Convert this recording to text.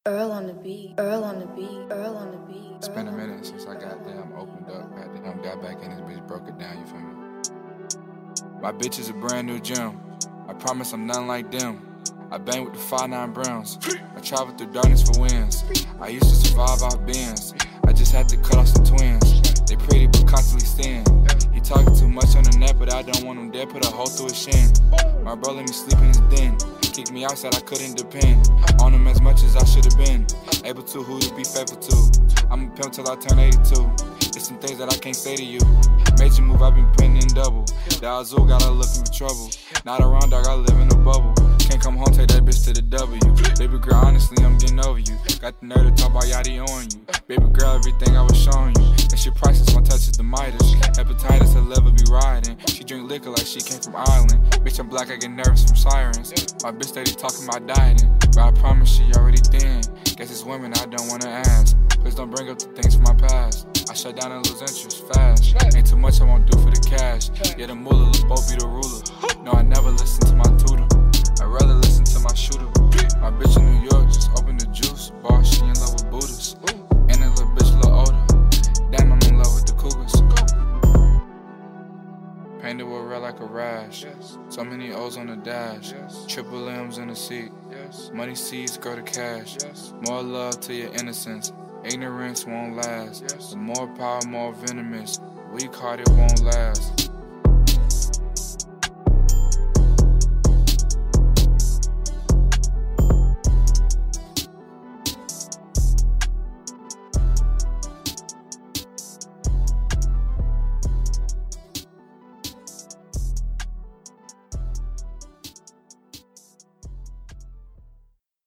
Earl on the beat, Earl on the beat, Earl on the beat. It's been a minute since I goddamn opened up, goddamn got back in this bitch, broke it down, you feel me? My bitch is a brand new gem. I promise I'm nothing like them. I bang with the 5'9" Browns. I travel through darkness for wins. I used to survive off bins. I just had to cut off some twins. They pretty but constantly sin. He talking too much on the net, but I don't want him dead. Put a hole through his shin. My bro let me sleep in his den. Kicked me out, said I couldn't depend on him as much as I should've been. Able to, who to be faithful to. I'm a pimp till I turn 82. It's some things that I can't say to you. Major move, I've been putting in double. The Azul gotta look for trouble. Not around, dog, I live in a bubble. Can't come home, take that bitch to the W. Baby girl, honestly, I'm getting over you. Got the nerve to talk about Yachty on you. Baby girl, everything I was showing you. That shit priceless, my touch is the Midas. Hepatitis, her level be riding. She drink liquor like she came from Ireland. Bitch, I'm black, I get nervous from sirens. My bitch steady talking about dieting, but I promise she already thin. Guess it's women I don't wanna ask. Please don't bring up the things from my past. I shut down and lose interest fast. Ain't too much I won't do for the cash. Yeah, the mullah will both be the ruler. No, I never listen to my tutor. I'd rather listen to my shooter. My bitch in New York just opened the juice bar. She in love with Buddhists. And that little bitch a little older. Damn, I'm in love with the Cougars. Painted with red like a rash. So many O's on the dash. Triple M's in the seat. Money seeds grow to cash. More love to your innocence. Ignorance won't last. The more power, more venomous. Weak hearted won't last.